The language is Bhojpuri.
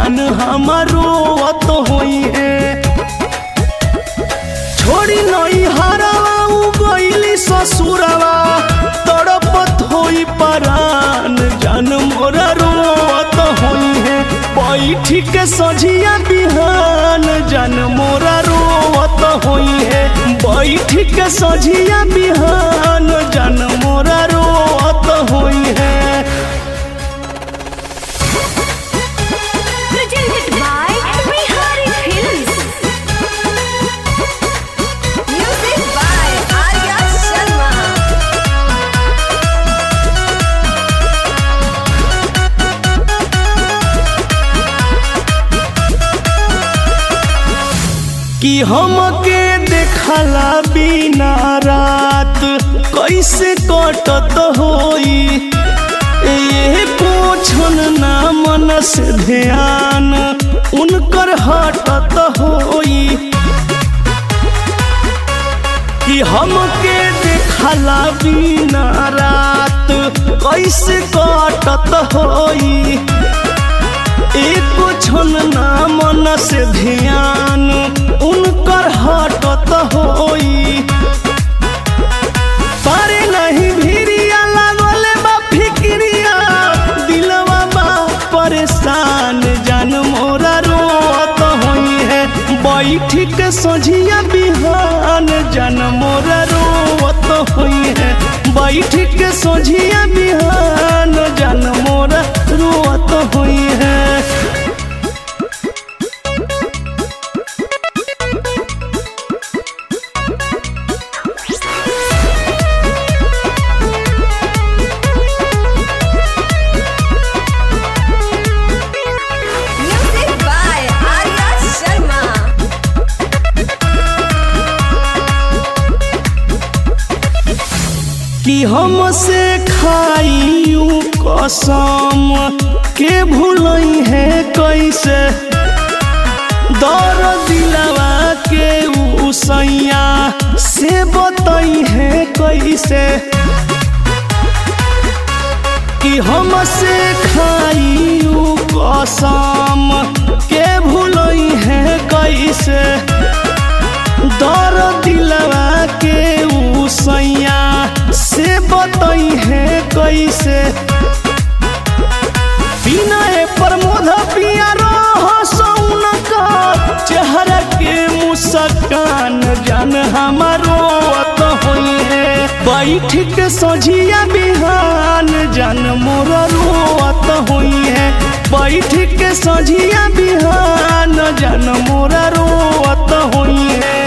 जान हमारो तो होई है। छोड़ी नई हरवा गईली ससुरवा तड़पत होई परान जान मोरा रोवत होई है। बैठी के सझिया बिहान जान मोरा रोवत होई है। बैठी के सझिया बिहान जान मोरा रोवत होई है। Presented by Bihari Films. Music by Arya Sharma. कि हमके देखला बिना रात कैसे कटत होई। ये पोछन ना मन से ध्यान उनकर हटत होई। कि हमके देखला बिना रात कैसे कटत होई। एक क्षण ना मन से ध्यान उनकर हटत होई। पारे नहीं भिरिया लागल बा फिक्रिया दिलवा बा परेशान जान मोरा रोवत होई है। बैठी के सझिया बिहान जान मोरा रोवत होई है। बैठी के सझिया बिहान जान मोरा रोवत होई है। Music by Arya Sharma. कि हमसे खाई कसम के भूलई है कैसे। दर दिलवा के उसैया से बतई है कैसे। कि हमसे खाई कसम के भूलई है कैसे। दर दिलवा के उसैया से बतई है कैसे। बिना प्रमोद पिया रह सौन का चेहरा के मुस्कान जान हमारो तो होई है। बैठ के सझिया बिहान जान मोरा रोवत होई है। बैठ के सझिया बिहान जान मोरा रोवत होई है।